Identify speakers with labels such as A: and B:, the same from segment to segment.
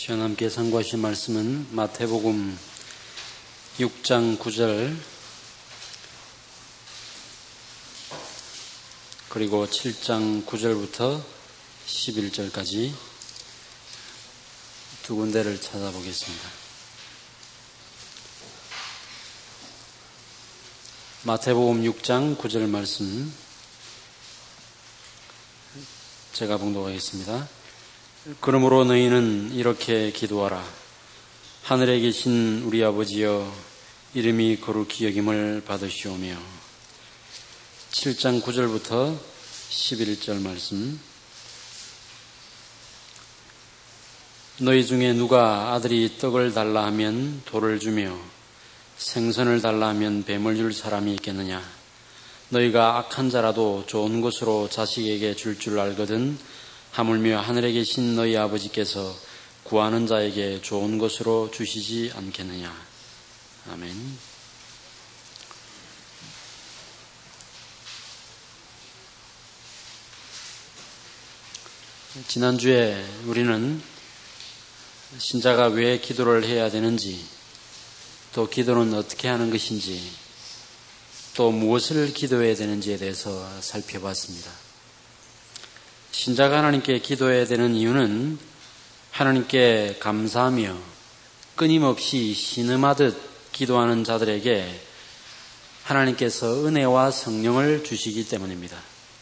A: 시간 함께 상고하실 말씀은 마태복음 6장 9절 그리고 7장 9절부터 11절까지 두 군데를 찾아보겠습니다. 마태복음 6장 9절 말씀 제가 봉독하겠습니다. 그러므로 너희는 이렇게 기도하라. 하늘에 계신 우리 아버지여, 이름이 거룩히 여김을 받으시오며. 7장 9절부터 11절 말씀. 너희 중에 누가 아들이 떡을 달라 하면 돌을 주며 생선을 달라 하면 뱀을 줄 사람이 있겠느냐. 너희가 악한 자라도 좋은 것으로 자식에게 줄 알거든 하물며 하늘에 계신 너희 아버지께서 구하는 자에게 좋은 것으로 주시지 않겠느냐. 아멘. 지난주에 우리는 신자가 왜 기도를 해야 되는지, 또 기도는 어떻게 하는 것인지, 또 무엇을 기도해야 되는지에 대해서 살펴봤습니다. 신자가 하나님께 기도해야 되는 이유는 하나님께 감사하며 끊임없이 신음하듯 기도하는 자들에게 하나님께서 은혜와 성령을 주시기 때문입니다.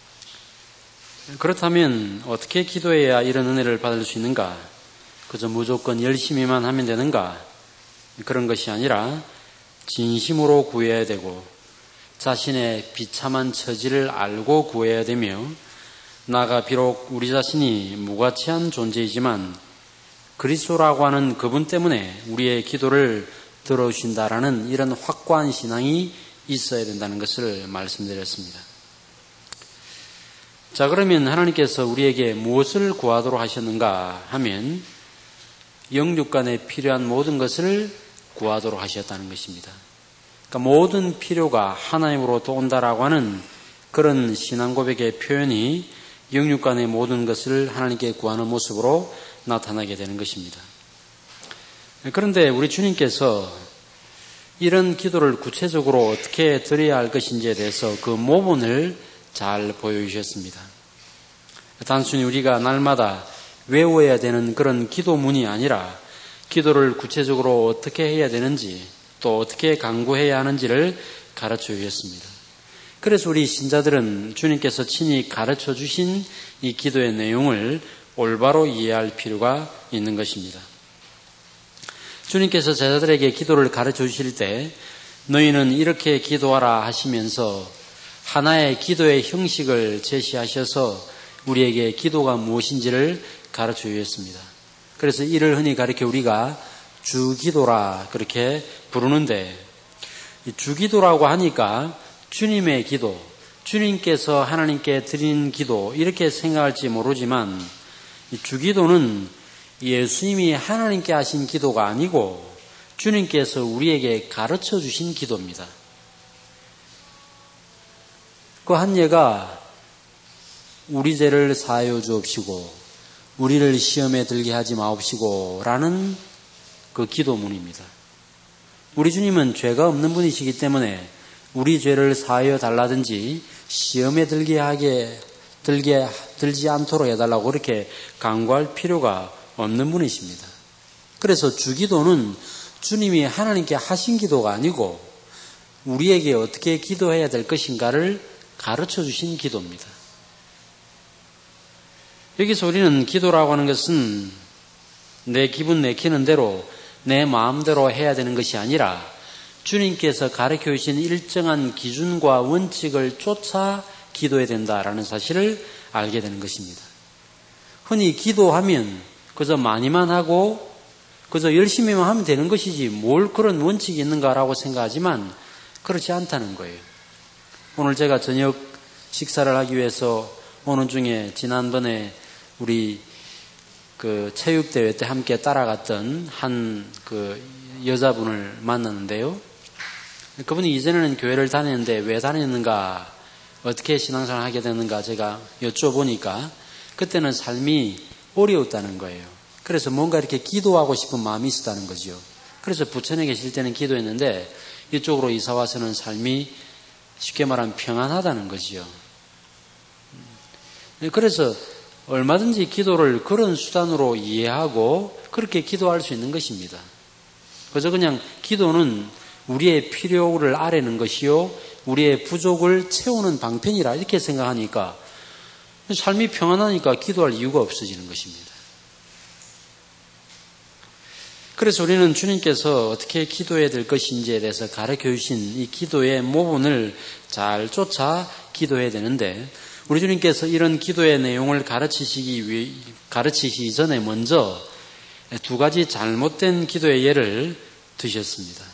A: 그렇다면 어떻게 기도해야 이런 은혜를 받을 수 있는가? 그저 무조건 열심히만 하면 되는가? 그런 것이 아니라 진심으로 구해야 되고 자신의 비참한 처지를 알고 구해야 되며 나아가 비록 우리 자신이 무가치한 존재이지만 그리스도라고 하는 그분 때문에 우리의 기도를 들어주신다라는 이런 확고한 신앙이 있어야 된다는 것을 말씀드렸습니다. 자, 그러면 하나님께서 우리에게 무엇을 구하도록 하셨는가 하면 영육간에 필요한 모든 것을 구하도록 하셨다는 것입니다. 그러니까 모든 필요가 하나님으로부터 온다라고 하는 그런 신앙 고백의 표현이 영육간의 모든 것을 하나님께 구하는 모습으로 나타나게 되는 것입니다. 그런데 우리 주님께서 이런 기도를 구체적으로 어떻게 드려야 할 것인지에 대해서 그 모본을 잘 보여주셨습니다. 단순히 우리가 날마다 외워야 되는 그런 기도문이 아니라 기도를 구체적으로 어떻게 해야 되는지 또 어떻게 간구해야 하는지를 가르쳐 주셨습니다. 그래서 우리 신자들은 주님께서 친히 가르쳐 주신 이 기도의 내용을 올바로 이해할 필요가 있는 것입니다. 주님께서 제자들에게 기도를 가르쳐 주실 때 너희는 이렇게 기도하라 하시면서 하나의 기도의 형식을 제시하셔서 우리에게 기도가 무엇인지를 가르쳐 주셨습니다. 그래서 이를 흔히 가리켜 우리가 주기도라 그렇게 부르는데, 이 주기도라고 하니까 주님의 기도, 주님께서 하나님께 드린 기도 이렇게 생각할지 모르지만 이 주기도는 예수님이 하나님께 하신 기도가 아니고 주님께서 우리에게 가르쳐 주신 기도입니다. 그 한 예가 우리 죄를 사하여 주옵시고 우리를 시험에 들게 하지 마옵시고 라는 그 기도문입니다. 우리 주님은 죄가 없는 분이시기 때문에 우리 죄를 사하여 달라든지 시험에 들지 않도록 해달라고 그렇게 간구할 필요가 없는 분이십니다. 그래서 주기도는 주님이 하나님께 하신 기도가 아니고 우리에게 어떻게 기도해야 될 것인가를 가르쳐 주신 기도입니다. 여기서 우리는 기도라고 하는 것은 내 기분 내키는 대로 내 마음대로 해야 되는 것이 아니라 주님께서 가르쳐 주신 일정한 기준과 원칙을 쫓아 기도해야 된다라는 사실을 알게 되는 것입니다. 흔히 기도하면 그저 많이만 하고 그저 열심히만 하면 되는 것이지 뭘 그런 원칙이 있는가라고 생각하지만 그렇지 않다는 거예요. 오늘 제가 저녁 식사를 하기 위해서 오는 중에 지난번에 우리 그 체육대회 때 함께 따라갔던 한 그 여자분을 만났는데요. 그분이 이전에는 교회를 다녔는데 왜 다녔는가, 어떻게 신앙생활을 하게 됐는가 제가 여쭤보니까 그때는 삶이 어려웠다는 거예요. 그래서 뭔가 이렇게 기도하고 싶은 마음이 있었다는 거죠. 그래서 부천에 계실 때는 기도했는데 이쪽으로 이사 와서는 삶이 쉽게 말하면 평안하다는 거지요. 그래서 얼마든지 기도를 그런 수단으로 이해하고 그렇게 기도할 수 있는 것입니다. 그래서 그냥 기도는 우리의 필요를 아뢰는 것이요, 우리의 부족을 채우는 방편이라 이렇게 생각하니까 삶이 평안하니까 기도할 이유가 없어지는 것입니다. 그래서 우리는 주님께서 어떻게 기도해야 될 것인지에 대해서 가르쳐 주신 이 기도의 모본을 잘 쫓아 기도해야 되는데, 우리 주님께서 이런 기도의 내용을 가르치시기 전에 먼저 두 가지 잘못된 기도의 예를 드셨습니다.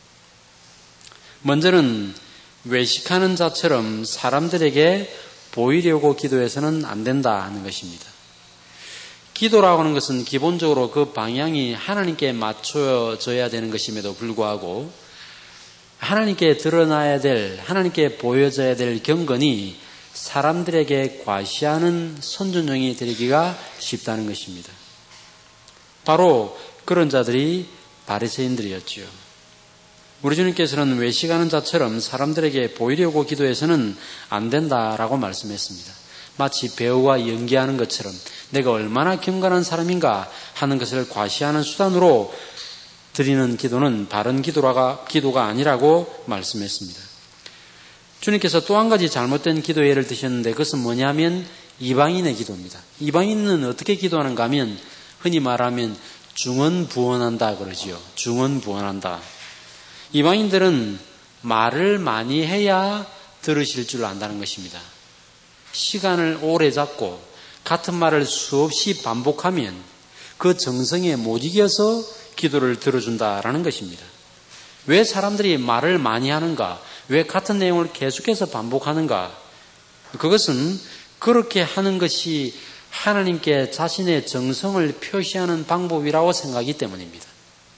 A: 먼저는 외식하는 자처럼 사람들에게 보이려고 기도해서는 안 된다 하는 것입니다. 기도라고 하는 것은 기본적으로 그 방향이 하나님께 맞춰져야 되는 것임에도 불구하고 하나님께 드러나야 될, 하나님께 보여져야 될 경건이 사람들에게 과시하는 선준형이 되기가 쉽다는 것입니다. 바로 그런 자들이 바리새인들이었지요. 우리 주님께서는 외식하는 자처럼 사람들에게 보이려고 기도해서는 안 된다라고 말씀했습니다. 마치 배우가 연기하는 것처럼 내가 얼마나 경건한 사람인가 하는 것을 과시하는 수단으로 드리는 기도는 바른 기도가 아니라고 말씀했습니다. 주님께서 또 한 가지 잘못된 기도 예를 드셨는데 그것은 뭐냐면 이방인의 기도입니다. 이방인은 어떻게 기도하는가 하면 흔히 말하면 중언부언한다 그러지요. 중언부언한다. 이방인들은 말을 많이 해야 들으실 줄 안다는 것입니다. 시간을 오래 잡고 같은 말을 수없이 반복하면 그 정성에 못 이겨서 기도를 들어준다라는 것입니다. 왜 사람들이 말을 많이 하는가? 왜 같은 내용을 계속해서 반복하는가? 그것은 그렇게 하는 것이 하나님께 자신의 정성을 표시하는 방법이라고 생각하기 때문입니다.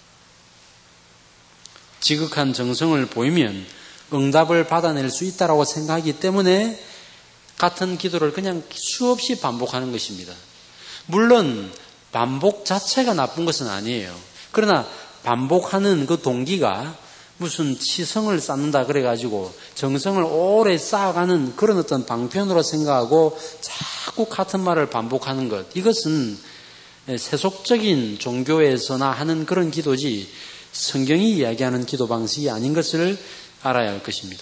A: 지극한 정성을 보이면 응답을 받아낼 수 있다고 생각하기 때문에 같은 기도를 그냥 수없이 반복하는 것입니다. 물론 반복 자체가 나쁜 것은 아니에요. 그러나 반복하는 그 동기가 무슨 치성을 쌓는다 그래가지고 정성을 오래 쌓아가는 그런 어떤 방편으로 생각하고 자꾸 같은 말을 반복하는 것, 이것은 세속적인 종교에서나 하는 그런 기도지 성경이 이야기하는 기도 방식이 아닌 것을 알아야 할 것입니다.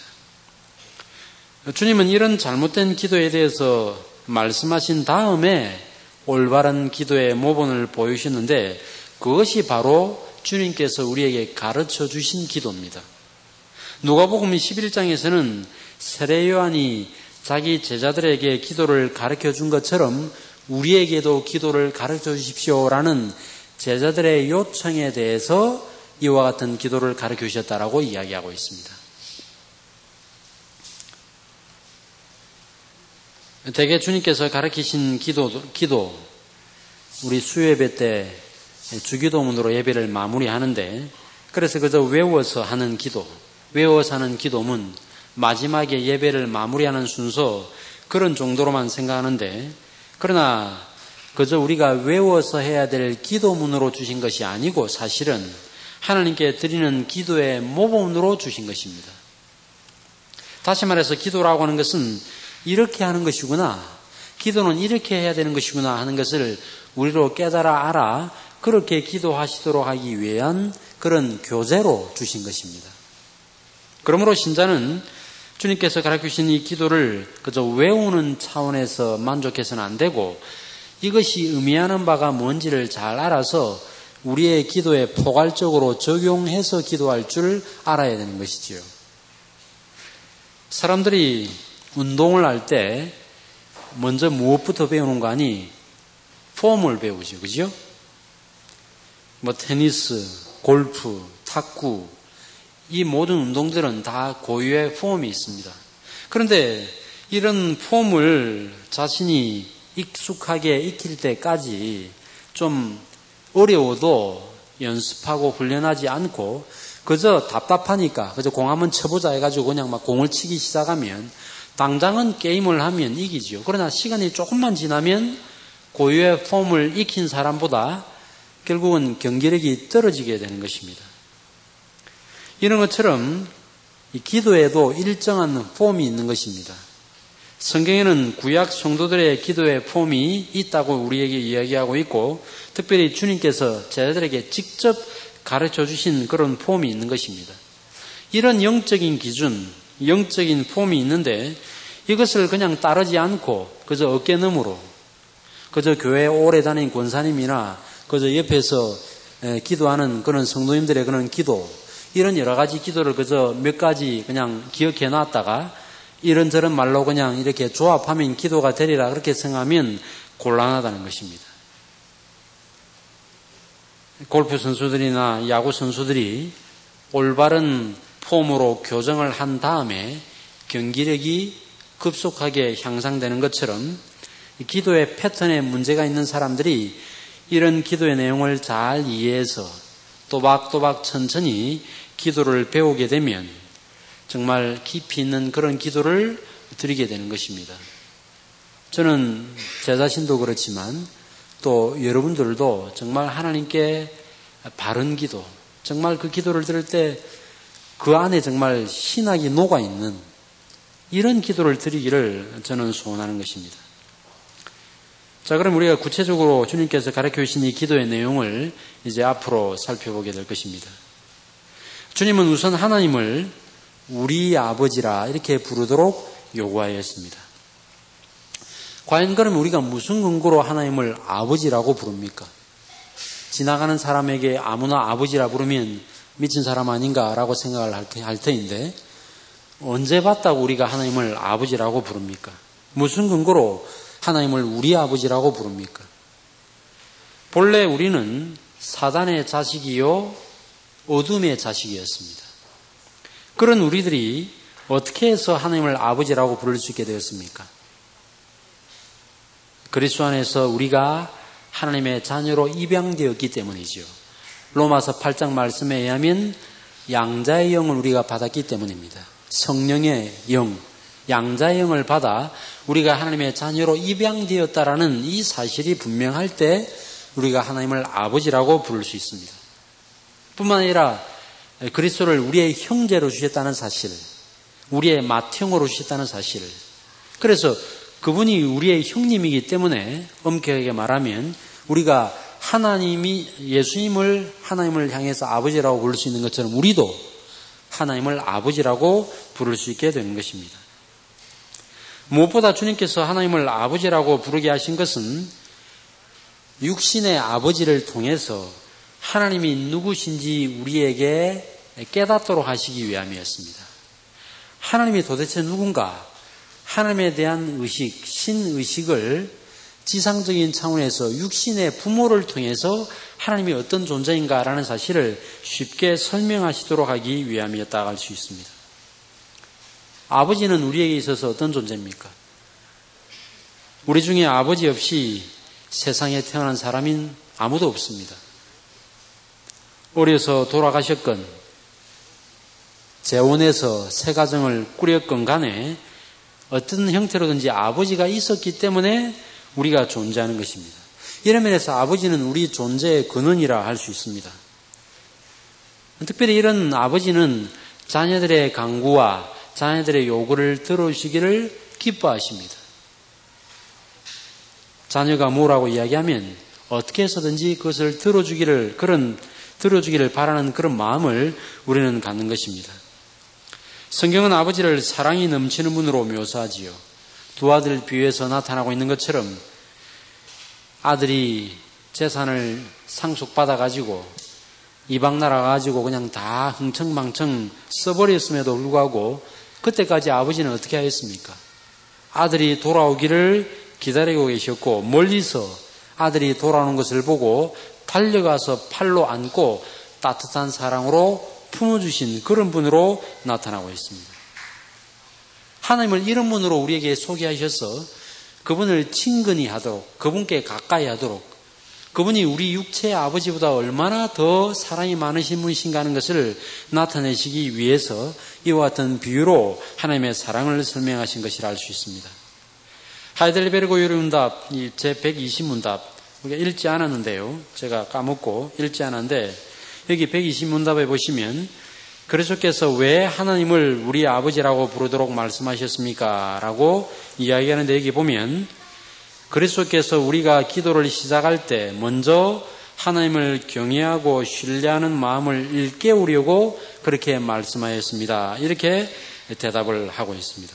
A: 주님은 이런 잘못된 기도에 대해서 말씀하신 다음에 올바른 기도의 모본을 보여주셨는데 그것이 바로 주님께서 우리에게 가르쳐 주신 기도입니다. 누가복음 11장에서는 세례 요한이 자기 제자들에게 기도를 가르쳐 준 것처럼 우리에게도 기도를 가르쳐 주십시오라는 제자들의 요청에 대해서 이와 같은 기도를 가르쳐 주셨다라고 이야기하고 있습니다. 대개 주님께서 가르치신 기도, 우리 수요예배 때 주기도문으로 예배를 마무리하는데, 그래서 그저 외워서 하는 기도, 외워서 하는 기도문, 마지막에 예배를 마무리하는 순서, 그런 정도로만 생각하는데, 그러나 그저 우리가 외워서 해야 될 기도문으로 주신 것이 아니고 사실은 하나님께 드리는 기도의 모본으로 주신 것입니다. 다시 말해서 기도라고 하는 것은 이렇게 하는 것이구나, 기도는 이렇게 해야 되는 것이구나 하는 것을 우리로 깨달아 알아 그렇게 기도하시도록 하기 위한 그런 교재로 주신 것입니다. 그러므로 신자는 주님께서 가르쳐주신 이 기도를 그저 외우는 차원에서 만족해서는 안 되고 이것이 의미하는 바가 뭔지를 잘 알아서 우리의 기도에 포괄적으로 적용해서 기도할 줄 알아야 되는 것이지요. 사람들이 운동을 할 때 먼저 무엇부터 배우는 거 아니? 폼을 배우죠. 그죠? 테니스, 골프, 탁구, 이 모든 운동들은 다 고유의 폼이 있습니다. 그런데 이런 폼을 자신이 익숙하게 익힐 때까지 좀 어려워도 연습하고 훈련하지 않고 그저 답답하니까 그저 공 한번 쳐보자 해가지고 그냥 막 공을 치기 시작하면 당장은 게임을 하면 이기죠. 그러나 시간이 조금만 지나면 고유의 폼을 익힌 사람보다 결국은 경기력이 떨어지게 되는 것입니다. 이런 것처럼 이 기도에도 일정한 폼이 있는 것입니다. 성경에는 구약 성도들의 기도의 폼이 있다고 우리에게 이야기하고 있고, 특별히 주님께서 제자들에게 직접 가르쳐 주신 그런 폼이 있는 것입니다. 이런 영적인 기준, 영적인 폼이 있는데 이것을 그냥 따르지 않고 그저 어깨너머로, 그저 교회에 오래 다닌 권사님이나 그저 옆에서 기도하는 그런 성도님들의 그런 기도, 이런 여러 가지 기도를 그저 몇 가지 그냥 기억해 놨다가 이런저런 말로 그냥 이렇게 조합하면 기도가 되리라 그렇게 생각하면 곤란하다는 것입니다. 골프 선수들이나 야구 선수들이 올바른 폼으로 교정을 한 다음에 경기력이 급속하게 향상되는 것처럼 기도의 패턴에 문제가 있는 사람들이 이런 기도의 내용을 잘 이해해서 또박또박 천천히 기도를 배우게 되면 정말 깊이 있는 그런 기도를 드리게 되는 것입니다. 저는 제 자신도 그렇지만 또 여러분들도 정말 하나님께 바른 기도, 정말 그 기도를 들을 때 그 안에 정말 신학이 녹아있는 이런 기도를 드리기를 저는 소원하는 것입니다. 자, 그럼 우리가 구체적으로 주님께서 가르쳐 주신 이 기도의 내용을 이제 앞으로 살펴보게 될 것입니다. 주님은 우선 하나님을 우리 아버지라 이렇게 부르도록 요구하였습니다. 과연 그럼 우리가 무슨 근거로 하나님을 아버지라고 부릅니까? 지나가는 사람에게 아무나 아버지라 부르면 미친 사람 아닌가라고 생각을 할 터인데 언제 봤다고 우리가 하나님을 아버지라고 부릅니까? 무슨 근거로 하나님을 우리 아버지라고 부릅니까? 본래 우리는 사단의 자식이요 어둠의 자식이었습니다. 그런 우리들이 어떻게 해서 하나님을 아버지라고 부를 수 있게 되었습니까? 그리스도 안에서 우리가 하나님의 자녀로 입양되었기 때문이지요. 로마서 8장 말씀에 의하면 양자의 영을 우리가 받았기 때문입니다. 성령의 영, 양자의 영을 받아 우리가 하나님의 자녀로 입양되었다라는 이 사실이 분명할 때 우리가 하나님을 아버지라고 부를 수 있습니다. 뿐만 아니라 그리스도를 우리의 형제로 주셨다는 사실, 우리의 맏형으로 주셨다는 사실, 그래서 그분이 우리의 형님이기 때문에 엄격하게 말하면 우리가 예수님을 하나님을 향해서 아버지라고 부를 수 있는 것처럼 우리도 하나님을 아버지라고 부를 수 있게 되는 것입니다. 무엇보다 주님께서 하나님을 아버지라고 부르게 하신 것은 육신의 아버지를 통해서 하나님이 누구신지 우리에게 깨닫도록 하시기 위함이었습니다. 하나님이 도대체 누군가, 하나님에 대한 의식, 신의식을 지상적인 차원에서 육신의 부모를 통해서 하나님이 어떤 존재인가라는 사실을 쉽게 설명하시도록 하기 위함이었다고 할 수 있습니다. 아버지는 우리에게 있어서 어떤 존재입니까? 우리 중에 아버지 없이 세상에 태어난 사람인 아무도 없습니다. 어려서 돌아가셨건 재혼해서 새 가정을 꾸렸건 간에 어떤 형태로든지 아버지가 있었기 때문에 우리가 존재하는 것입니다. 이런 면에서 아버지는 우리 존재의 근원이라 할 수 있습니다. 특별히 이런 아버지는 자녀들의 간구와 자녀들의 요구를 들어주시기를 기뻐하십니다. 자녀가 뭐라고 이야기하면 어떻게 해서든지 그것을 들어주기를 바라는 그런 마음을 우리는 갖는 것입니다. 성경은 아버지를 사랑이 넘치는 분으로 묘사하지요. 두 아들을 비유해서 나타나고 있는 것처럼 아들이 재산을 상속받아가지고 이방 나라 가지고 그냥 다 흥청망청 써버렸음에도 불구하고 그때까지 아버지는 어떻게 하였습니까? 아들이 돌아오기를 기다리고 계셨고 멀리서 아들이 돌아오는 것을 보고 달려가서 팔로 안고 따뜻한 사랑으로 품어주신 그런 분으로 나타나고 있습니다. 하나님을 이런 분으로 우리에게 소개하셔서 그분을 친근히 하도록, 그분께 가까이 하도록, 그분이 우리 육체의 아버지보다 얼마나 더 사랑이 많으신 분이신가 하는 것을 나타내시기 위해서 이와 같은 비유로 하나님의 사랑을 설명하신 것이라 할 수 있습니다. 하이델베르그 요리문답 제120문답 우리가 읽지 않았는데요. 제가 까먹고 읽지 않았는데 여기 120문답에 보시면 그리스도께서 왜 하나님을 우리 아버지라고 부르도록 말씀하셨습니까? 라고 이야기하는데 여기 보면 그리스도께서 우리가 기도를 시작할 때 먼저 하나님을 경외하고 신뢰하는 마음을 일깨우려고 그렇게 말씀하였습니다. 이렇게 대답을 하고 있습니다.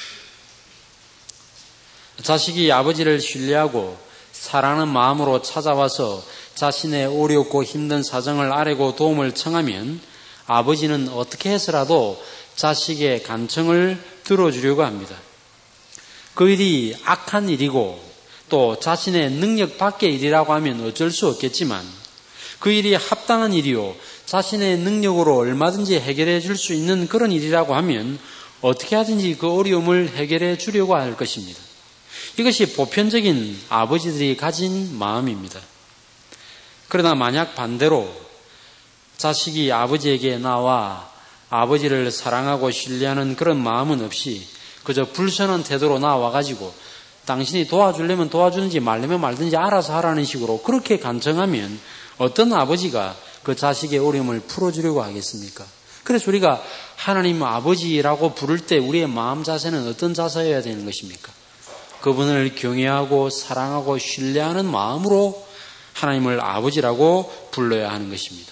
A: 자식이 아버지를 신뢰하고 사랑하는 마음으로 찾아와서 자신의 어렵고 힘든 사정을 아뢰고 도움을 청하면 아버지는 어떻게 해서라도 자식의 간청을 들어주려고 합니다. 그 일이 악한 일이고 또 자신의 능력 밖의 일이라고 하면 어쩔 수 없겠지만 그 일이 합당한 일이요 자신의 능력으로 얼마든지 해결해 줄 수 있는 그런 일이라고 하면 어떻게 하든지 그 어려움을 해결해 주려고 할 것입니다. 이것이 보편적인 아버지들이 가진 마음입니다. 그러나 만약 반대로 자식이 아버지에게 나와 아버지를 사랑하고 신뢰하는 그런 마음은 없이 그저 불선한 태도로 나와가지고 당신이 도와주려면 도와주는지 말려면 말든지 알아서 하라는 식으로 그렇게 간청하면 어떤 아버지가 그 자식의 어려움을 풀어주려고 하겠습니까? 그래서 우리가 하나님 아버지라고 부를 때 우리의 마음 자세는 어떤 자세여야 되는 것입니까? 그분을 경외하고 사랑하고 신뢰하는 마음으로 하나님을 아버지라고 불러야 하는 것입니다.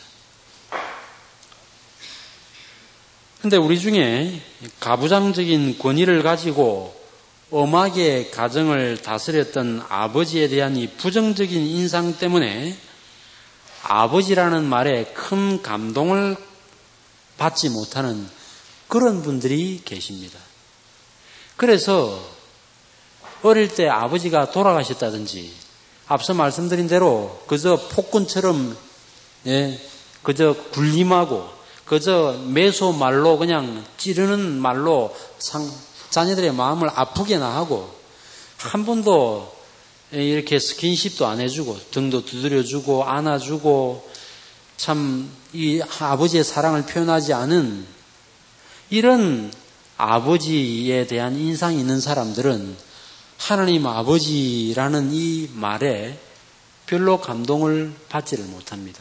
A: 그런데 우리 중에 가부장적인 권위를 가지고 엄하게 가정을 다스렸던 아버지에 대한 이 부정적인 인상 때문에 아버지라는 말에 큰 감동을 받지 못하는 그런 분들이 계십니다. 그래서 어릴 때 아버지가 돌아가셨다든지 앞서 말씀드린 대로 그저 폭군처럼 그저 군림하고 그저 매소 말로 그냥 찌르는 말로 자녀들의 마음을 아프게나 하고 한 번도 이렇게 스킨십도 안 해주고 등도 두드려주고 안아주고 참 이 아버지의 사랑을 표현하지 않은 이런 아버지에 대한 인상이 있는 사람들은 하나님 아버지라는 이 말에 별로 감동을 받지를 못합니다.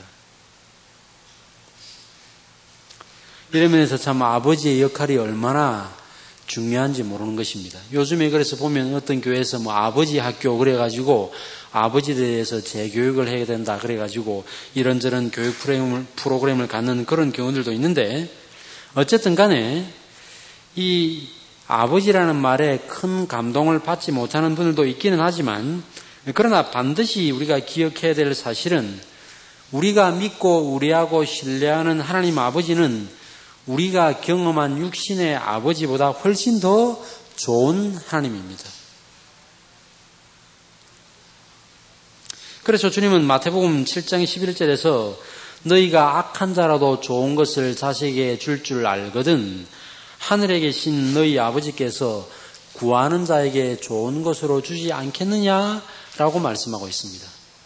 A: 이런 면에서 참 아버지의 역할이 얼마나 중요한지 모르는 것입니다. 요즘에 그래서 보면 어떤 교회에서 뭐 아버지 학교 그래가지고 아버지에 대해서 재교육을 해야 된다 그래가지고 이런저런 교육 프로그램을 갖는 그런 경우들도 있는데 어쨌든 간에 이 아버지라는 말에 큰 감동을 받지 못하는 분들도 있기는 하지만 그러나 반드시 우리가 기억해야 될 사실은 우리가 믿고 우리하고 신뢰하는 하나님 아버지는 우리가 경험한 육신의 아버지보다 훨씬 더 좋은 하나님입니다. 그래서 주님은 마태복음 7장 11절에서 너희가 악한 자라도 좋은 것을 자식에게 줄 줄 알거든 하늘에 계신 너희 아버지께서 구하는 자에게 좋은 것으로 주지 않겠느냐라고 말씀하고 있습니다.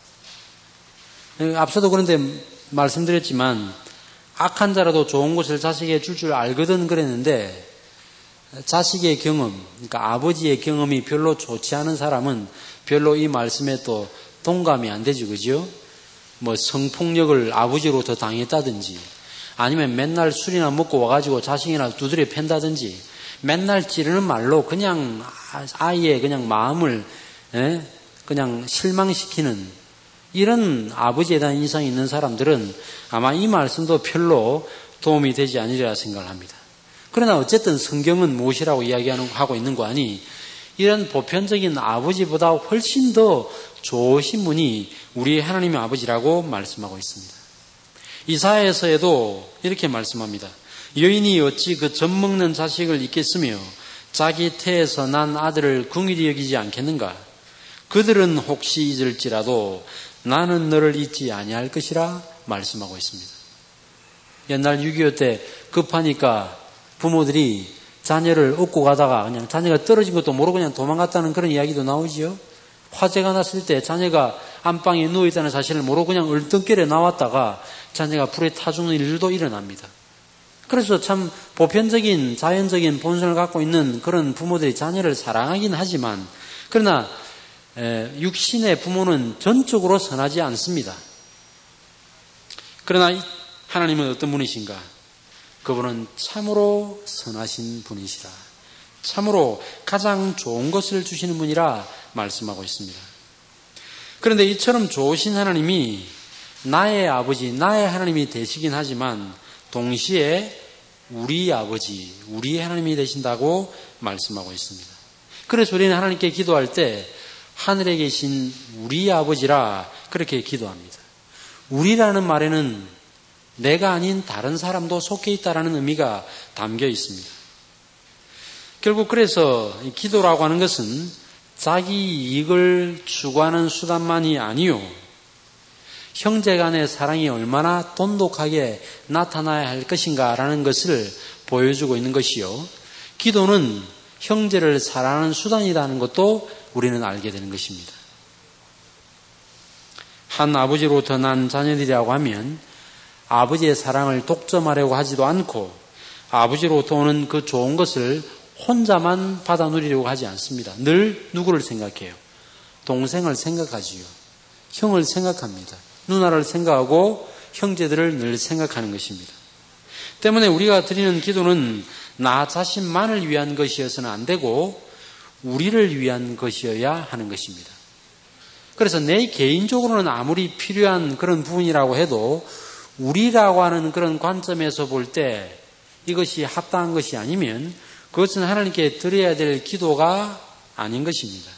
A: 앞서도 그런데 말씀드렸지만 악한 자라도 좋은 것을 자식에게 줄 줄 알거든 그랬는데 자식의 경험, 그러니까 아버지의 경험이 별로 좋지 않은 사람은 별로 이 말씀에 또 동감이 안 되죠, 그죠? 뭐 성폭력을 아버지로 더 당했다든지 아니면 맨날 술이나 먹고 와가지고 자식이나 두드려 팬다든지 맨날 찌르는 말로 그냥 아이의 그냥 마음을 그냥 실망시키는 이런 아버지에 대한 인상이 있는 사람들은 아마 이 말씀도 별로 도움이 되지 않으리라 생각을 합니다. 그러나 어쨌든 성경은 무엇이라고 이야기하고 있는 거 아니 이런 보편적인 아버지보다 훨씬 더 좋으신 분이 우리 하나님의 아버지라고 말씀하고 있습니다. 이사야에서도 이렇게 말씀합니다. 여인이 어찌 그 젖 먹는 자식을 잊겠으며 자기 태에서 난 아들을 긍휼히 여기지 않겠는가? 그들은 혹시 잊을지라도 나는 너를 잊지 아니할 것이라 말씀하고 있습니다. 옛날 6.25 때 급하니까 부모들이 자녀를 업고 가다가 그냥 자녀가 떨어진 것도 모르고 그냥 도망갔다는 그런 이야기도 나오지요. 화재가 났을 때 자녀가 안방에 누워있다는 사실을 모르고 그냥 얼떨결에 나왔다가 자녀가 불에 타 죽는 일도 일어납니다. 그래서 참 보편적인 자연적인 본성을 갖고 있는 그런 부모들이 자녀를 사랑하긴 하지만 그러나 육신의 부모는 전적으로 선하지 않습니다. 그러나 하나님은 어떤 분이신가? 그분은 참으로 선하신 분이시라. 참으로 가장 좋은 것을 주시는 분이라 말씀하고 있습니다. 그런데 이처럼 좋으신 하나님이 나의 아버지, 나의 하나님이 되시긴 하지만 동시에 우리 아버지, 우리의 하나님이 되신다고 말씀하고 있습니다. 그래서 우리는 하나님께 기도할 때 하늘에 계신 우리 아버지라 그렇게 기도합니다. 우리라는 말에는 내가 아닌 다른 사람도 속해 있다라는 의미가 담겨 있습니다. 결국 그래서 기도라고 하는 것은 자기 이익을 추구하는 수단만이 아니요, 형제 간의 사랑이 얼마나 돈독하게 나타나야 할 것인가라는 것을 보여주고 있는 것이요, 기도는 형제를 사랑하는 수단이라는 것도 우리는 알게 되는 것입니다. 한 아버지로부터 난 자녀들이라고 하면 아버지의 사랑을 독점하려고 하지도 않고 아버지로부터 오는 그 좋은 것을 혼자만 받아 누리려고 하지 않습니다. 늘 누구를 생각해요? 동생을 생각하지요. 형을 생각합니다. 누나를 생각하고 형제들을 늘 생각하는 것입니다. 때문에 우리가 드리는 기도는 나 자신만을 위한 것이어서는 안 되고 우리를 위한 것이어야 하는 것입니다. 그래서 내 개인적으로는 아무리 필요한 그런 부분이라고 해도 우리라고 하는 그런 관점에서 볼 때 이것이 합당한 것이 아니면 그것은 하나님께 드려야 될 기도가 아닌 것입니다.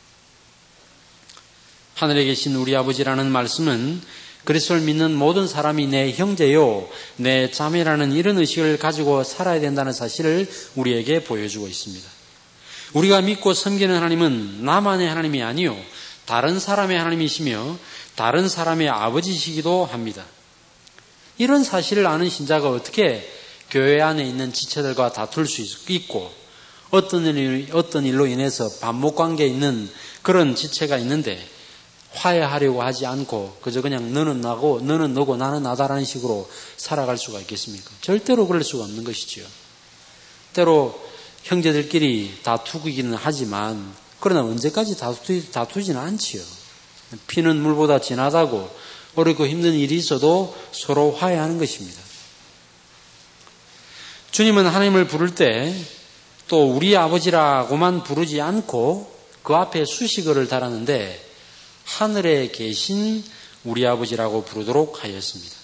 A: 하늘에 계신 우리 아버지라는 말씀은 그리스도를 믿는 모든 사람이 내 형제요, 내 자매라는 이런 의식을 가지고 살아야 된다는 사실을 우리에게 보여주고 있습니다. 우리가 믿고 섬기는 하나님은 나만의 하나님이 아니요, 다른 사람의 하나님이시며 다른 사람의 아버지시기도 합니다. 이런 사실을 아는 신자가 어떻게 교회 안에 있는 지체들과 다툴 수 있고 어떤 일로 인해서 반목 관계에 있는 그런 지체가 있는데 화해하려고 하지 않고 그저 그냥 너는 나고 너는 너고 나는 나다라는 식으로 살아갈 수가 있겠습니까? 절대로 그럴 수가 없는 것이지요. 때로 형제들끼리 다투기는 하지만 그러나 언제까지 다투지는 않지요. 피는 물보다 진하다고 어렵고 힘든 일이 있어도 서로 화해하는 것입니다. 주님은 하나님을 부를 때 또 우리 아버지라고만 부르지 않고 그 앞에 수식어를 달았는데 하늘에 계신 우리 아버지라고 부르도록 하였습니다.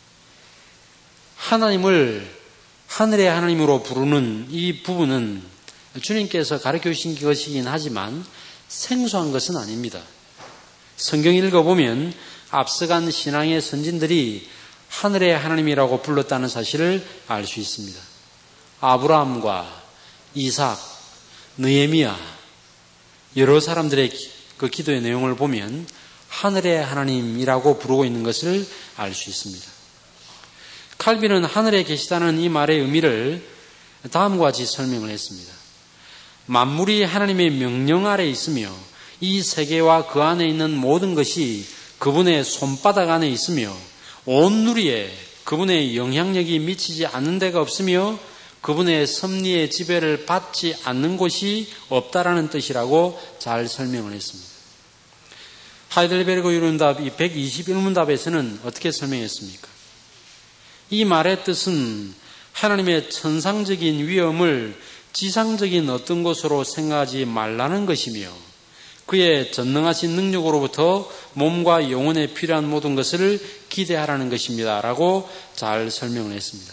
A: 하나님을 하늘의 하나님으로 부르는 이 부분은 주님께서 가르쳐 주신 것이긴 하지만 생소한 것은 아닙니다. 성경 읽어보면 앞서간 신앙의 선진들이 하늘의 하나님이라고 불렀다는 사실을 알 수 있습니다. 아브라함과 이삭, 느헤미야 여러 사람들의 그 기도의 내용을 보면 하늘의 하나님이라고 부르고 있는 것을 알 수 있습니다. 칼빈은 하늘에 계시다는 이 말의 의미를 다음과 같이 설명을 했습니다. 만물이 하나님의 명령 아래 있으며 이 세계와 그 안에 있는 모든 것이 그분의 손바닥 안에 있으며 온 누리에 그분의 영향력이 미치지 않는 데가 없으며 그분의 섭리의 지배를 받지 않는 곳이 없다라는 뜻이라고 잘 설명을 했습니다. 하이델베르그 유론답 121문답에서는 어떻게 설명했습니까? 이 말의 뜻은 하나님의 천상적인 위엄을 지상적인 어떤 것으로 생각하지 말라는 것이며 그의 전능하신 능력으로부터 몸과 영혼에 필요한 모든 것을 기대하라는 것입니다. 라고 잘 설명을 했습니다.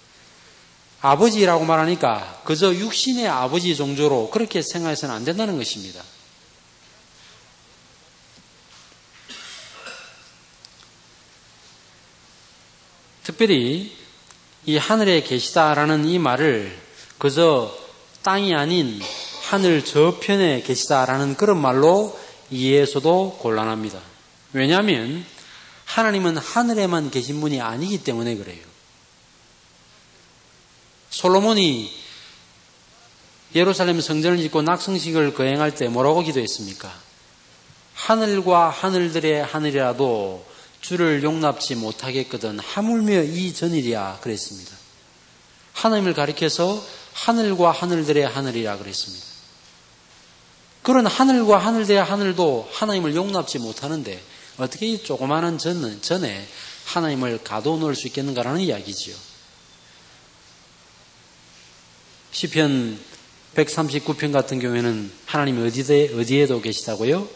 A: 아버지라고 말하니까 그저 육신의 아버지 정도로 그렇게 생각해서는 안 된다는 것입니다. 특별히 이 하늘에 계시다라는 이 말을 그저 땅이 아닌 하늘 저편에 계시다라는 그런 말로 이해해서도 곤란합니다. 왜냐하면 하나님은 하늘에만 계신 분이 아니기 때문에 그래요. 솔로몬이 예루살렘 성전을 짓고 낙성식을 거행할 때 뭐라고 기도했습니까? 하늘과 하늘들의 하늘이라도 주를 용납지 못하겠거든 하물며 이 전일이야 그랬습니다. 하나님을 가리켜서 하늘과 하늘들의 하늘이라 그랬습니다. 그런 하늘과 하늘대야 하늘도 하나님을 용납지 못하는데 어떻게 이 조그마한 전에 하나님을 가둬놓을 수 있겠는가라는 이야기지요. 시편 139편 같은 경우에는 하나님이 어디에도 계시다고요?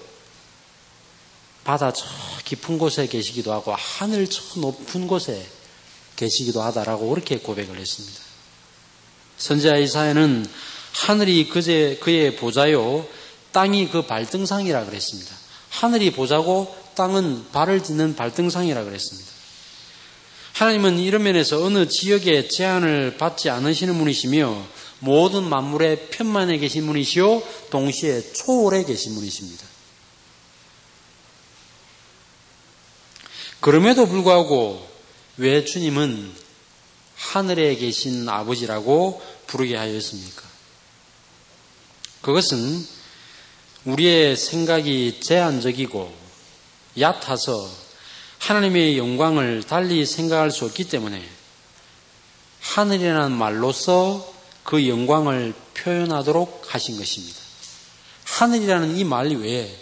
A: 바다 저 깊은 곳에 계시기도 하고 하늘 저 높은 곳에 계시기도 하다라고 그렇게 고백을 했습니다. 선지자 이사야는 하늘이 그의 보좌요, 땅이 그 발등상이라 그랬습니다. 하늘이 보좌고 땅은 발을 딛는 발등상이라 그랬습니다. 하나님은 이런 면에서 어느 지역에 제한을 받지 않으시는 분이시며 모든 만물의 편만에 계신 분이시요 동시에 초월에 계신 분이십니다. 그럼에도 불구하고 왜 주님은 하늘에 계신 아버지라고 부르게 하였습니까? 그것은 우리의 생각이 제한적이고 얕아서 하나님의 영광을 달리 생각할 수 없기 때문에 하늘이라는 말로서 그 영광을 표현하도록 하신 것입니다. 하늘이라는 이 말 외에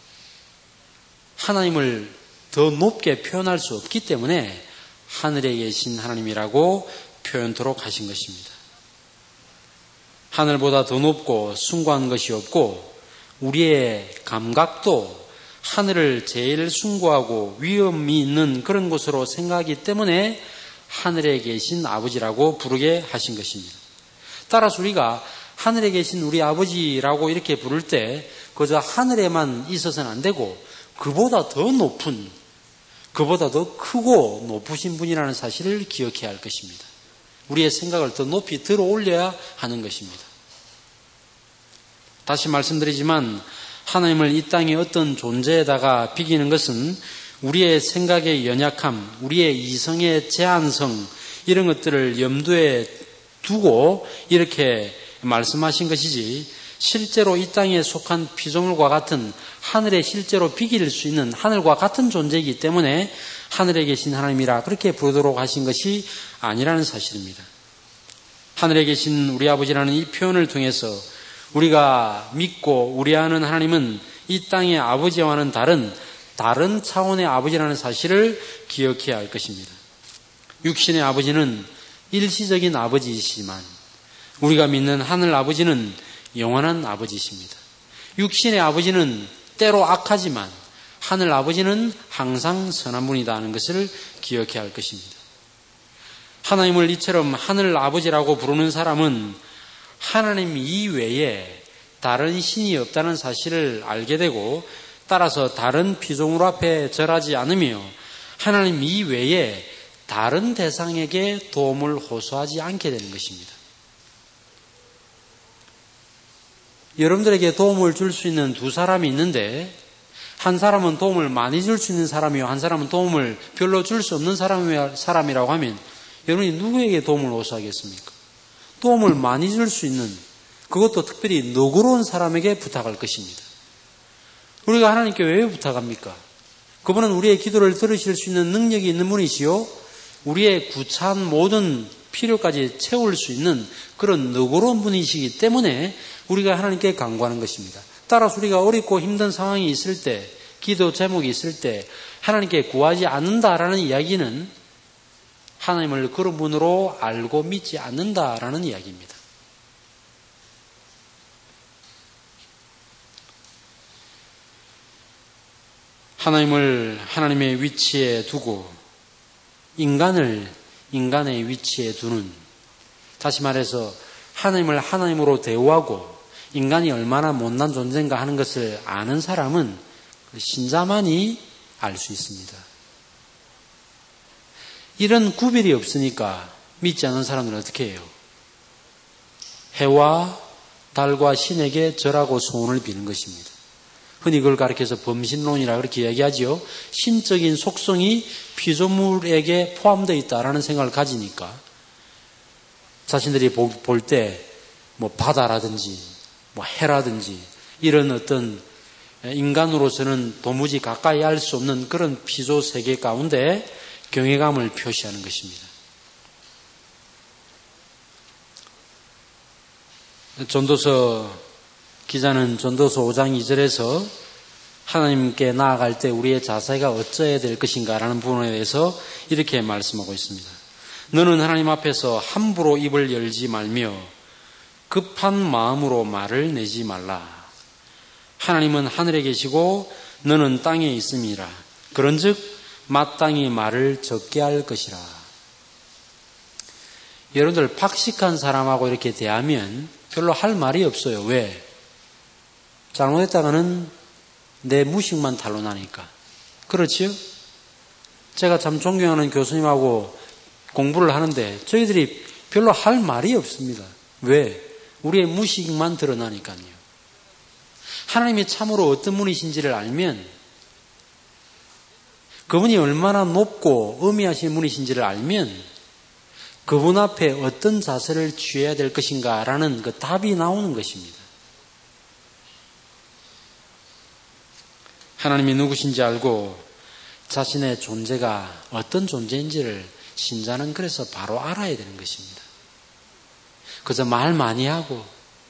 A: 하나님을 더 높게 표현할 수 없기 때문에 하늘에 계신 하나님이라고 표현토록 하신 것입니다. 하늘보다 더 높고 숭고한 것이 없고 우리의 감각도 하늘을 제일 숭고하고 위험이 있는 그런 곳으로 생각하기 때문에 하늘에 계신 아버지라고 부르게 하신 것입니다. 따라서 우리가 하늘에 계신 우리 아버지라고 이렇게 부를 때 그저 하늘에만 있어서는 안 되고 그보다 더 높은, 그보다 더 크고 높으신 분이라는 사실을 기억해야 할 것입니다. 우리의 생각을 더 높이 들어 올려야 하는 것입니다. 다시 말씀드리지만 하나님을 이 땅의 어떤 존재에다가 비기는 것은 우리의 생각의 연약함, 우리의 이성의 제한성 이런 것들을 염두에 두고 이렇게 말씀하신 것이지 실제로 이 땅에 속한 피조물과 같은 하늘에 실제로 비길 수 있는 하늘과 같은 존재이기 때문에 하늘에 계신 하나님이라 그렇게 부르도록 하신 것이 아니라는 사실입니다. 하늘에 계신 우리 아버지라는 이 표현을 통해서 우리가 믿고 우리아는 하나님은 이 땅의 아버지와는 다른 차원의 아버지라는 사실을 기억해야 할 것입니다. 육신의 아버지는 일시적인 아버지이시지만 우리가 믿는 하늘 아버지는 영원한 아버지이십니다. 육신의 아버지는 때로 악하지만 하늘 아버지는 항상 선한 분이다 하는 것을 기억해야 할 것입니다. 하나님을 이처럼 하늘 아버지라고 부르는 사람은 하나님 이외에 다른 신이 없다는 사실을 알게 되고 따라서 다른 피조물 앞에 절하지 않으며 하나님 이외에 다른 대상에게 도움을 호소하지 않게 되는 것입니다. 여러분들에게 도움을 줄 수 있는 두 사람이 있는데 한 사람은 도움을 많이 줄 수 있는 사람이요 한 사람은 도움을 별로 줄 수 없는 사람이라고 하면 여러분이 누구에게 도움을 호소하겠습니까? 도움을 많이 줄 수 있는 그것도 특별히 너그러운 사람에게 부탁할 것입니다. 우리가 하나님께 왜 부탁합니까? 그분은 우리의 기도를 들으실 수 있는 능력이 있는 분이시요 우리의 구차한 모든 필요까지 채울 수 있는 그런 너그러운 분이시기 때문에 우리가 하나님께 간구하는 것입니다. 따라서 우리가 어렵고 힘든 상황이 있을 때, 기도 제목이 있을 때 하나님께 구하지 않는다라는 이야기는 하나님을 그런 분으로 알고 믿지 않는다라는 이야기입니다. 하나님을 하나님의 위치에 두고 인간을 인간의 위치에 두는, 다시 말해서 하나님을 하나님으로 대우하고 인간이 얼마나 못난 존재인가 하는 것을 아는 사람은 신자만이 알 수 있습니다. 이런 구별이 없으니까 믿지 않는 사람들은 어떻게 해요? 해와 달과 신에게 절하고 소원을 비는 것입니다. 흔히 그걸 가리켜서 범신론이라 그렇게 이야기하지요. 신적인 속성이 피조물에게 포함되어 있다라는 생각을 가지니까 자신들이 볼 때 뭐 바다라든지 뭐 해라든지 이런 어떤 인간으로서는 도무지 가까이 할 수 없는 그런 피조 세계 가운데 경외감을 표시하는 것입니다. 전도서 기자는 전도서 5장 2절에서 하나님께 나아갈 때 우리의 자세가 어찌해야 될 것인가라는 부분에 대해서 이렇게 말씀하고 있습니다. 너는 하나님 앞에서 함부로 입을 열지 말며 급한 마음으로 말을 내지 말라. 하나님은 하늘에 계시고 너는 땅에 있음이라. 그런즉 마땅히 말을 적게 할 것이라. 여러분들 박식한 사람하고 이렇게 대하면 별로 할 말이 없어요. 왜? 잘못했다가는 내 무식만 탄로 나니까. 그렇지요? 제가 참 존경하는 교수님하고 공부를 하는데 저희들이 별로 할 말이 없습니다. 왜? 우리의 무식만 드러나니까요. 하나님이 참으로 어떤 분이신지를 알면, 그분이 얼마나 높고 의미하신 분이신지를 알면 그분 앞에 어떤 자세를 취해야 될 것인가라는 그 답이 나오는 것입니다. 하나님이 누구신지 알고 자신의 존재가 어떤 존재인지를 신자는 그래서 바로 알아야 되는 것입니다. 그저 말 많이 하고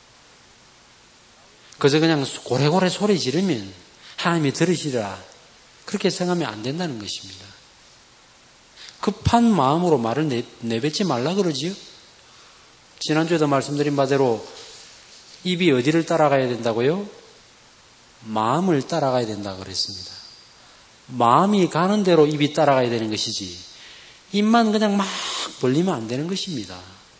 A: 그저 그냥 고래고래 소리 지르면 하나님이 들으시리라 그렇게 생각하면 안 된다는 것입니다. 급한 마음으로 말을 내뱉지 말라 그러지요. 지난주에도 말씀드린 바대로 입이 어디를 따라가야 된다고요? 마음을 따라가야 된다고 그랬습니다. 마음이 가는 대로 입이 따라가야 되는 것이지 입만 그냥 막 벌리면 안 되는 것입니다.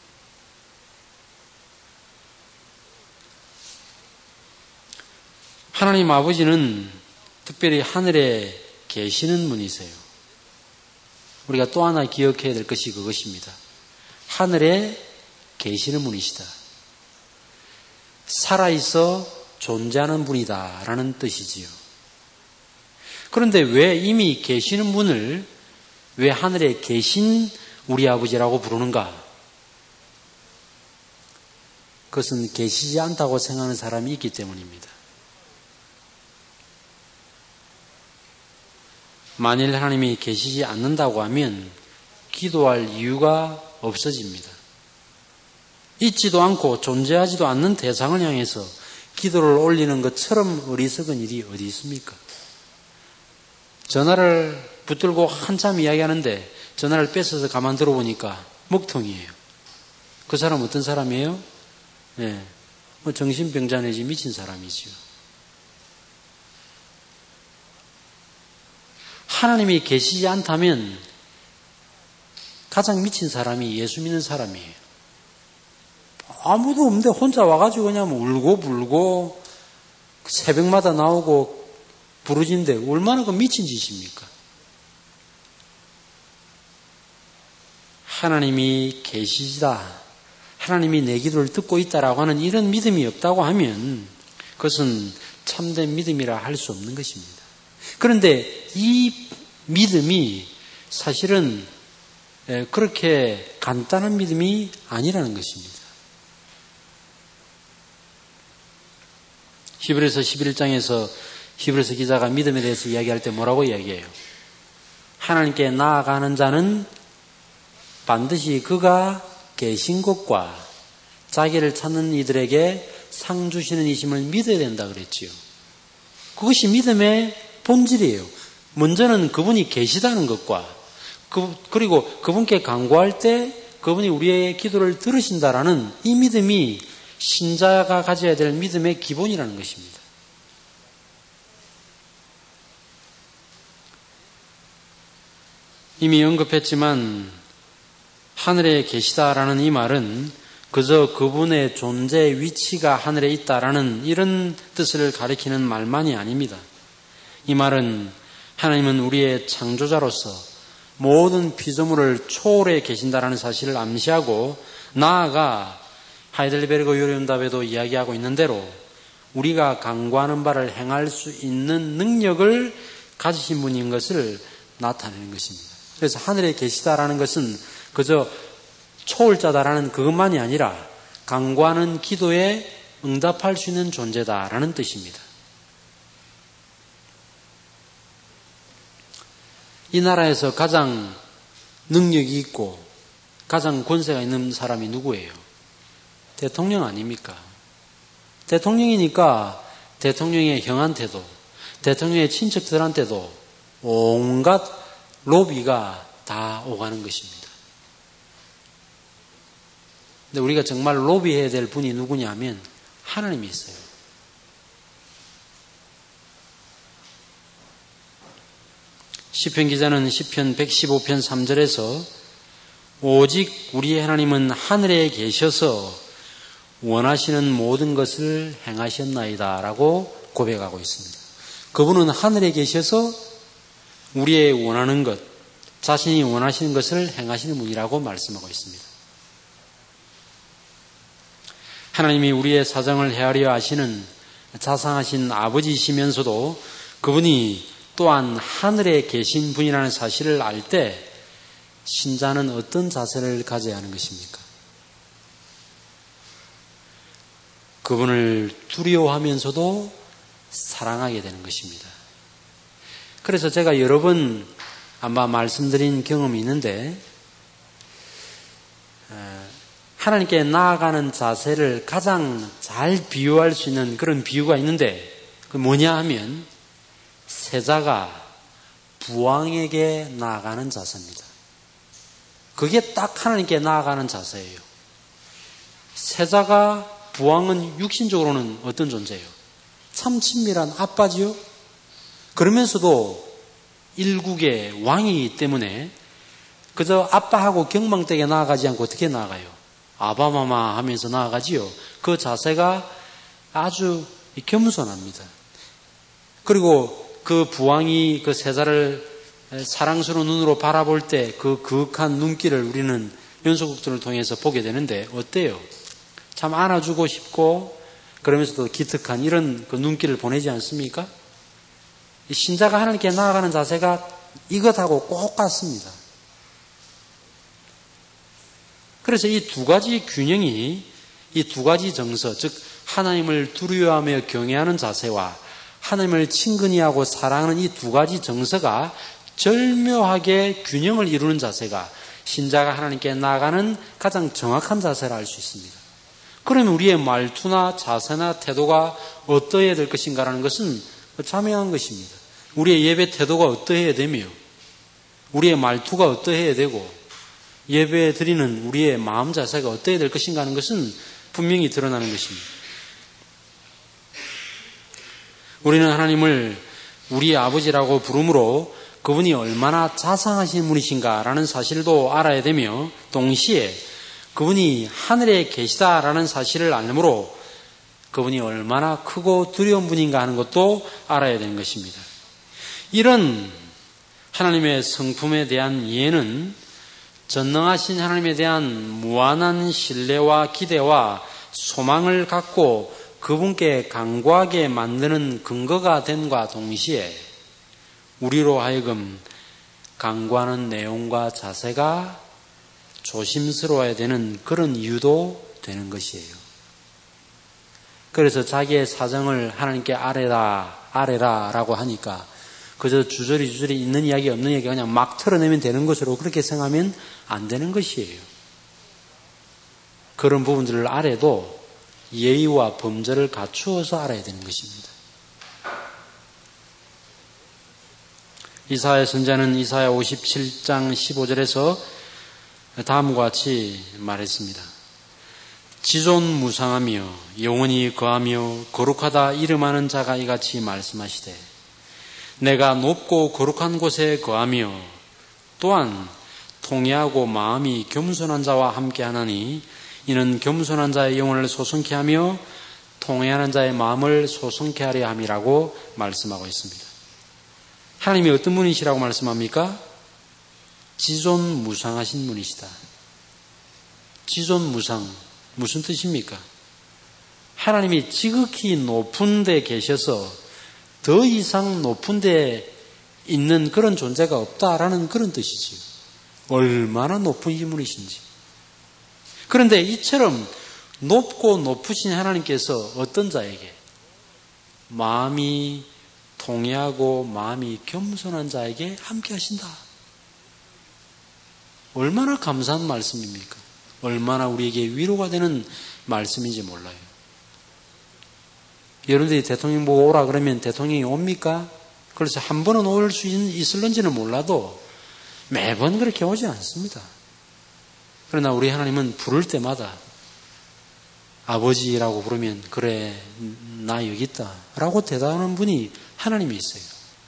A: 하나님 아버지는 특별히 하늘에 계시는 분이세요. 우리가 또 하나 기억해야 될 것이 그것입니다. 하늘에 계시는 분이시다. 살아있어 존재하는 분이다 라는 뜻이지요. 그런데 왜 이미 계시는 분을 왜 하늘에 계신 우리 아버지라고 부르는가? 그것은 계시지 않다고 생각하는 사람이 있기 때문입니다. 만일 하나님이 계시지 않는다고 하면 기도할 이유가 없어집니다. 있지도 않고 존재하지도 않는 대상을 향해서 기도를 올리는 것처럼 어리석은 일이 어디 있습니까? 전화를 붙들고 한참 이야기하는데 전화를 뺏어서 가만 들어보니까 먹통이에요. 그 사람 어떤 사람이에요? 네, 정신병자 내지 미친 사람이지요. 하나님이 계시지 않다면 가장 미친 사람이 예수 믿는 사람이에요. 아무도 없는데 혼자 와가지고 그냥 울고 불고 새벽마다 나오고 부르짖는데 얼마나 그 미친 짓입니까? 하나님이 계시다. 하나님이 내 기도를 듣고 있다라고 하는 이런 믿음이 없다고 하면 그것은 참된 믿음이라 할 수 없는 것입니다. 그런데 이 믿음이 사실은 그렇게 간단한 믿음이 아니라는 것입니다. 히브리서 11장에서 히브리서 기자가 믿음에 대해서 이야기할 때 뭐라고 이야기해요? 하나님께 나아가는 자는 반드시 그가 계신 곳과 자기를 찾는 이들에게 상 주시는 이심을 믿어야 된다 그랬지요. 그것이 믿음의 본질이에요. 먼저는 그분이 계시다는 것과 그리고 그분께 간구할 때 그분이 우리의 기도를 들으신다라는 이 믿음이 신자가 가져야 될 믿음의 기본이라는 것입니다. 이미 언급했지만 하늘에 계시다라는 이 말은 그저 그분의 존재 위치가 하늘에 있다라는 이런 뜻을 가리키는 말만이 아닙니다. 이 말은 하나님은 우리의 창조자로서 모든 피조물을 초월해 계신다라는 사실을 암시하고 나아가 하이델베르그 요리응답에도 이야기하고 있는 대로 우리가 간구하는 바를 행할 수 있는 능력을 가지신 분인 것을 나타내는 것입니다. 그래서 하늘에 계시다라는 것은 그저 초월자다라는 그것만이 아니라 간구하는 기도에 응답할 수 있는 존재다라는 뜻입니다. 이 나라에서 가장 능력이 있고 가장 권세가 있는 사람이 누구예요? 대통령 아닙니까? 대통령이니까 대통령의 형한테도, 대통령의 친척들한테도 온갖 로비가 다 오가는 것입니다. 근데 우리가 정말 로비해야 될 분이 누구냐면 하나님이 있어요. 시편 기자는 시편 115편 3절에서 오직 우리의 하나님은 하늘에 계셔서 원하시는 모든 것을 행하셨나이다 라고 고백하고 있습니다. 그분은 하늘에 계셔서 우리의 원하는 것, 자신이 원하시는 것을 행하시는 분이라고 말씀하고 있습니다. 하나님이 우리의 사정을 헤아려 하시는 자상하신 아버지이시면서도 그분이 또한 하늘에 계신 분이라는 사실을 알 때 신자는 어떤 자세를 가져야 하는 것입니까? 그분을 두려워하면서도 사랑하게 되는 것입니다. 그래서 제가 여러 번 아마 말씀드린 경험이 있는데 하나님께 나아가는 자세를 가장 잘 비유할 수 있는 그런 비유가 있는데 그 뭐냐 하면 세자가 부왕에게 나아가는 자세입니다. 그게 딱 하나님께 나아가는 자세예요. 세자가 부왕은 육신적으로는 어떤 존재예요? 참 친밀한 아빠지요? 그러면서도 일국의 왕이기 때문에 그저 아빠하고 경망되게 나아가지 않고 어떻게 나아가요? 아바마마 하면서 나아가지요. 그 자세가 아주 겸손합니다. 그리고 그 부왕이 그 세자를 사랑스러운 눈으로 바라볼 때 그 그윽한 눈길을 우리는 연소극전을 통해서 보게 되는데 어때요? 참 안아주고 싶고 그러면서도 기특한 이런 그 눈길을 보내지 않습니까? 신자가 하나님께 나아가는 자세가 이것하고 꼭 같습니다. 그래서 이 두 가지 균형이, 이 두 가지 정서, 즉 하나님을 두려워하며 경외하는 자세와 하나님을 친근히 하고 사랑하는 이 두 가지 정서가 절묘하게 균형을 이루는 자세가 신자가 하나님께 나아가는 가장 정확한 자세라 할 수 있습니다. 그러면 우리의 말투나 자세나 태도가 어떠해야 될 것인가라는 것은 자명한 것입니다. 우리의 예배 태도가 어떠해야 되며 우리의 말투가 어떠해야 되고 예배 드리는 우리의 마음 자세가 어떠해야 될 것인가 하는 것은 분명히 드러나는 것입니다. 우리는 하나님을 우리의 아버지라고 부르므로 그분이 얼마나 자상하신 분이신가라는 사실도 알아야 되며 동시에 그분이 하늘에 계시다라는 사실을 알므로 그분이 얼마나 크고 두려운 분인가 하는 것도 알아야 되는 것입니다. 이런 하나님의 성품에 대한 이해는 전능하신 하나님에 대한 무한한 신뢰와 기대와 소망을 갖고 그분께 간구하게 만드는 근거가 됨과 동시에 우리로 하여금 간구하는 내용과 자세가 조심스러워야 되는 그런 이유도 되는 것이에요. 그래서 자기의 사정을 하나님께 아뢰라라고 하니까 그저 주저리 있는 이야기 없는 이야기 그냥 막 털어내면 되는 것으로 그렇게 생각하면 안 되는 것이에요. 그런 부분들을 아래도 예의와 범절을 갖추어서 알아야 되는 것입니다. 이사야 선지자는 이사야 57장 15절에서 다음과 같이 말했습니다. 지존무상하며 영원히 거하며 거룩하다 이름하는 자가 이같이 말씀하시되 내가 높고 거룩한 곳에 거하며 또한 통회하고 마음이 겸손한 자와 함께하나니 이는 겸손한 자의 영혼을 소성케 하며 통회하는 자의 마음을 소성케 하려 함이라고 말씀하고 있습니다. 하나님이 어떤 분이시라고 말씀합니까? 지존무상하신 분이시다. 지존무상 무슨 뜻입니까? 하나님이 지극히 높은 데 계셔서 더 이상 높은 데 있는 그런 존재가 없다라는 그런 뜻이지요. 얼마나 높은 분이신지. 그런데 이처럼 높고 높으신 하나님께서 어떤 자에게 마음이 통회하고 마음이 겸손한 자에게 함께 하신다. 얼마나 감사한 말씀입니까? 얼마나 우리에게 위로가 되는 말씀인지 몰라요. 여러분들이 대통령 보고 오라 그러면 대통령이 옵니까? 그래서 한 번은 올 수 있을런지는 몰라도 매번 그렇게 오지 않습니다. 그러나 우리 하나님은 부를 때마다 아버지라고 부르면 그래 나 여기 있다 라고 대답하는 분이 하나님이 있어요.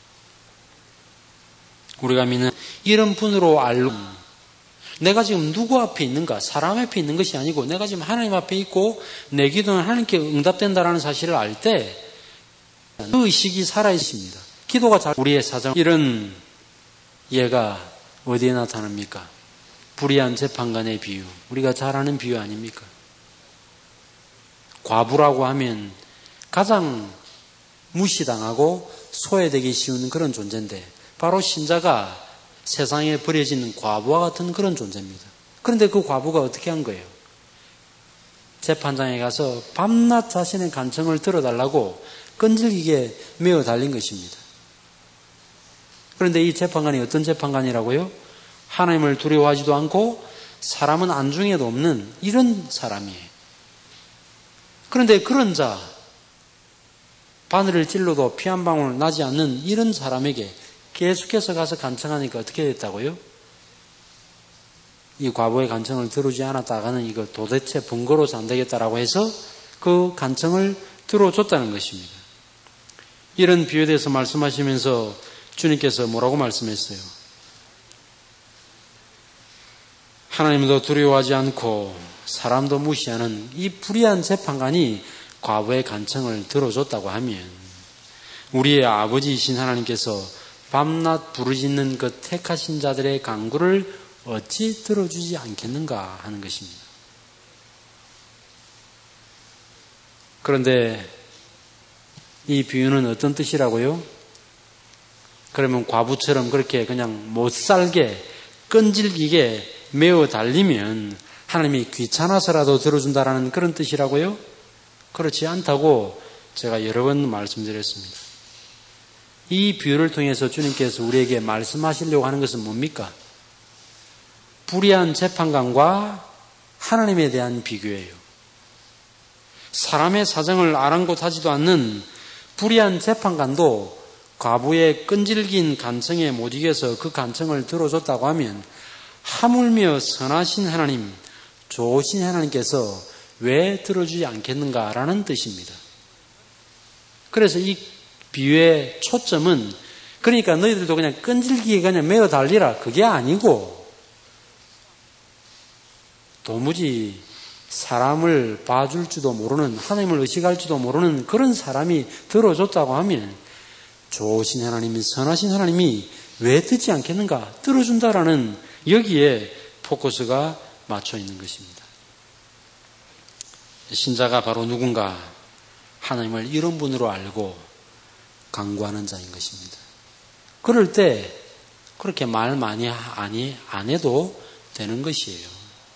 A: 우리가 믿는 이런 분으로 알고 내가 지금 누구 앞에 있는가, 사람 앞에 있는 것이 아니고 내가 지금 하나님 앞에 있고 내 기도는 하나님께 응답된다라는 사실을 알 때 그 의식이 살아있습니다. 기도가 잘 우리의 사정, 이런 예가 어디에 나타납니까? 불의한 재판관의 비유, 우리가 잘 아는 비유 아닙니까? 과부라고 하면 가장 무시당하고 소외되기 쉬운 그런 존재인데 바로 신자가 세상에 버려진 과부와 같은 그런 존재입니다. 그런데 그 과부가 어떻게 한 거예요? 재판장에 가서 밤낮 자신의 간청을 들어달라고 끈질기게 메어 달린 것입니다. 그런데 이 재판관이 어떤 재판관이라고요? 하나님을 두려워하지도 않고 사람은 안중에도 없는 이런 사람이에요. 그런데 그런 자, 바늘을 찔러도 피 한 방울 나지 않는 이런 사람에게 계속해서 가서 간청하니까 어떻게 됐다고요? 이 과부의 간청을 들어주지 않았다가는 이거 도대체 번거로워서 안 되겠다라고 해서 그 간청을 들어줬다는 것입니다. 이런 비유에 대해서 말씀하시면서 주님께서 뭐라고 말씀했어요? 하나님도 두려워하지 않고 사람도 무시하는 이 불의한 재판관이 과부의 간청을 들어줬다고 하면 우리의 아버지이신 하나님께서 밤낮 부르짖는 그 택하신 자들의 간구를 어찌 들어주지 않겠는가 하는 것입니다. 그런데 이 비유는 어떤 뜻이라고요? 그러면 과부처럼 그렇게 그냥 못살게 끈질기게 메어 달리면 하나님이 귀찮아서라도 들어준다라는 그런 뜻이라고요? 그렇지 않다고 제가 여러 번 말씀드렸습니다. 이 비유를 통해서 주님께서 우리에게 말씀하시려고 하는 것은 뭡니까? 불의한 재판관과 하나님에 대한 비교예요. 사람의 사정을 아랑곳하지도 않는 불의한 재판관도 과부의 끈질긴 간청에 못 이겨서 그 간청을 들어줬다고 하면 하물며 선하신 하나님, 좋으신 하나님께서 왜 들어주지 않겠는가라는 뜻입니다. 그래서 이 비유의 초점은 그러니까 너희들도 그냥 끈질기게 그냥 메어 달리라 그게 아니고 도무지 사람을 봐줄지도 모르는 하나님을 의식할지도 모르는 그런 사람이 들어줬다고 하면 좋으신 하나님이 선하신 하나님이 왜 듣지 않겠는가? 들어준다라는 여기에 포커스가 맞춰 있는 것입니다. 신자가 바로 누군가 하나님을 이런 분으로 알고 간구하는 자인 것입니다. 그럴 때 그렇게 말 많이 안 해도 되는 것이에요.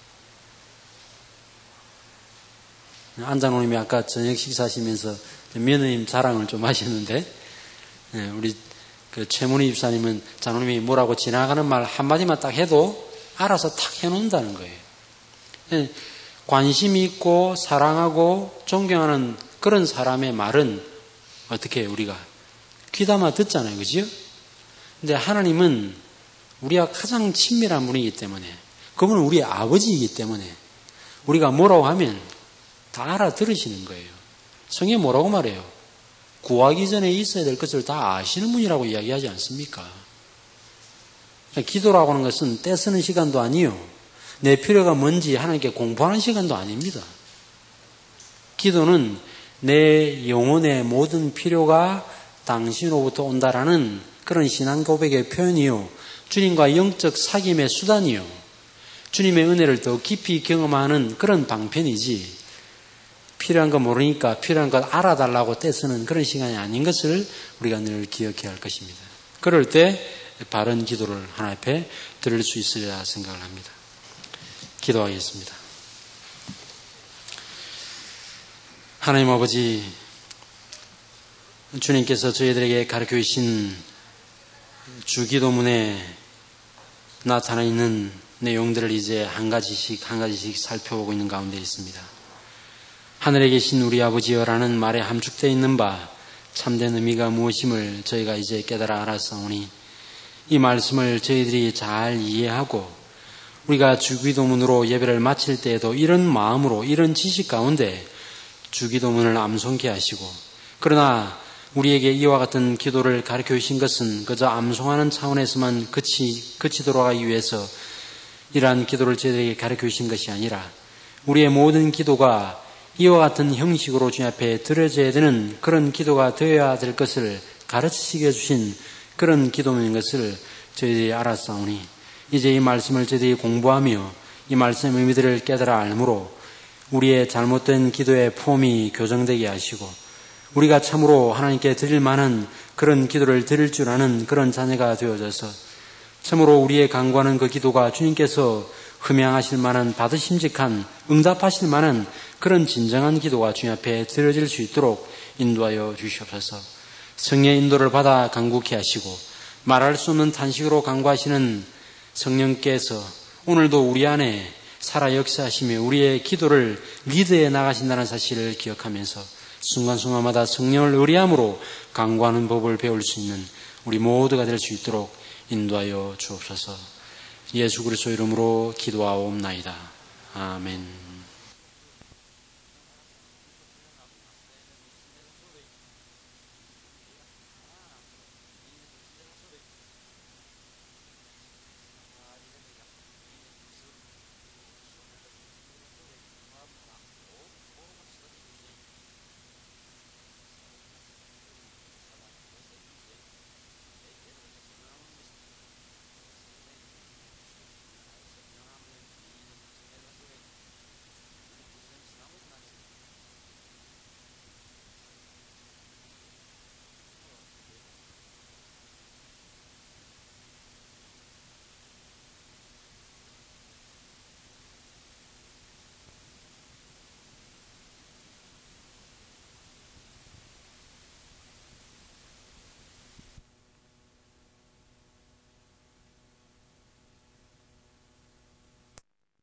A: 안장로님이 아까 저녁 식사하시면서 며느님 자랑을 좀 하셨는데 우리 그 최문희 집사님은 장로님이 뭐라고 지나가는 말 한마디만 딱 해도 알아서 탁 해놓는다는 거예요. 관심이 있고 사랑하고 존경하는 그런 사람의 말은 어떻게 해요? 우리가 귀담아 듣잖아요. 그죠? 근데 하나님은 우리가 가장 친밀한 분이기 때문에 그분은 우리의 아버지이기 때문에 우리가 뭐라고 하면 다 알아들으시는 거예요. 성경에 뭐라고 말해요? 구하기 전에 있어야 될 것을 다 아시는 분이라고 이야기하지 않습니까? 기도라고 하는 것은 떼쓰는 시간도 아니요. 내 필요가 뭔지 하나님께 공부하는 시간도 아닙니다. 기도는 내 영혼의 모든 필요가 당신으로부터 온다라는 그런 신앙 고백의 표현이요. 주님과 영적 사귐의 수단이요. 주님의 은혜를 더 깊이 경험하는 그런 방편이지 필요한 거 모르니까 필요한 걸 알아달라고 떼쓰는 그런 시간이 아닌 것을 우리가 늘 기억해야 할 것입니다. 그럴 때 바른 기도를 하나님 앞에 드릴 수 있으리라 생각을 합니다. 기도하겠습니다. 하나님 아버지, 주님께서 저희들에게 가르쳐 주신 주기도문에 나타나 있는 내용들을 이제 한 가지씩 살펴보고 있는 가운데 있습니다. 하늘에 계신 우리 아버지여라는 말에 함축되어 있는 바 참된 의미가 무엇임을 저희가 이제 깨달아 알았사오니 이 말씀을 저희들이 잘 이해하고 우리가 주기도문으로 예배를 마칠 때에도 이런 마음으로 이런 지식 가운데 주기도문을 암송케 하시고, 그러나 우리에게 이와 같은 기도를 가르쳐 주신 것은 그저 암송하는 차원에서만 그치도록 하기 위해서 이러한 기도를 저희들에게 가르쳐 주신 것이 아니라 우리의 모든 기도가 이와 같은 형식으로 주님 앞에 드려져야 되는 그런 기도가 되어야 될 것을 가르치게 해주신 그런 기도문인 것을 저희들이 알았사오니 이제 이 말씀을 저희들이 공부하며 이 말씀의 의미들을 깨달아 알므로 우리의 잘못된 기도의 폼이 교정되게 하시고 우리가 참으로 하나님께 드릴 만한 그런 기도를 드릴 줄 아는 그런 자녀가 되어져서 참으로 우리의 간구하는 그 기도가 주님께서 흠양하실 만한 받으심직한 응답하실 만한 그런 진정한 기도가 주님 앞에 드려질 수 있도록 인도하여 주시옵소서. 성령의 인도를 받아 간구케 하시고 말할 수 없는 탄식으로 간구하시는 성령께서 오늘도 우리 안에 살아 역사하시며 우리의 기도를 리드해 나가신다는 사실을 기억하면서 순간순간마다 성령을 의뢰함으로 간구하는 법을 배울 수 있는 우리 모두가 될 수 있도록 인도하여 주옵소서. 예수 그리스도 이름으로 기도하옵나이다. 아멘.